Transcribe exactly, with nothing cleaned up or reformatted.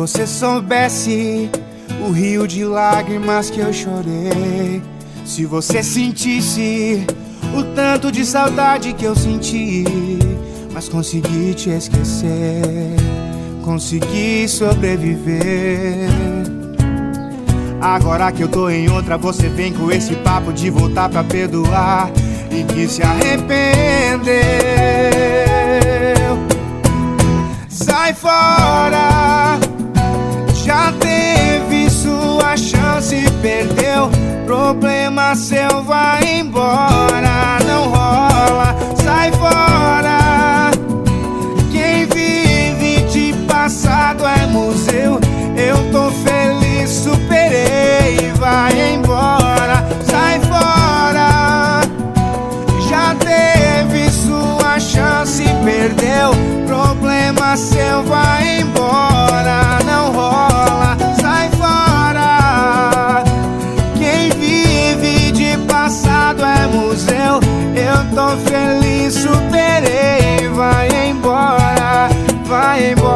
você soubesse o rio de lágrimas que eu chorei, se você sentisse o tanto de saudade que eu senti, mas consegui te esquecer, consegui sobreviver. Agora que eu tô em outra, você vem com esse papo de voltar pra perdoar e que se arrependeu. Sai fora, já teve sua chance e perdeu. Problema seu, vai embora, não rola. Sai fora, quem vive de passado é museu. Eu tô feliz, superei, vai embora. Sai fora, já teve sua chance e perdeu. Problema seu, vai embora, não rola. Sai fora, quem vive de passado é museu. Eu tô feliz, superei, vai embora, vai embora.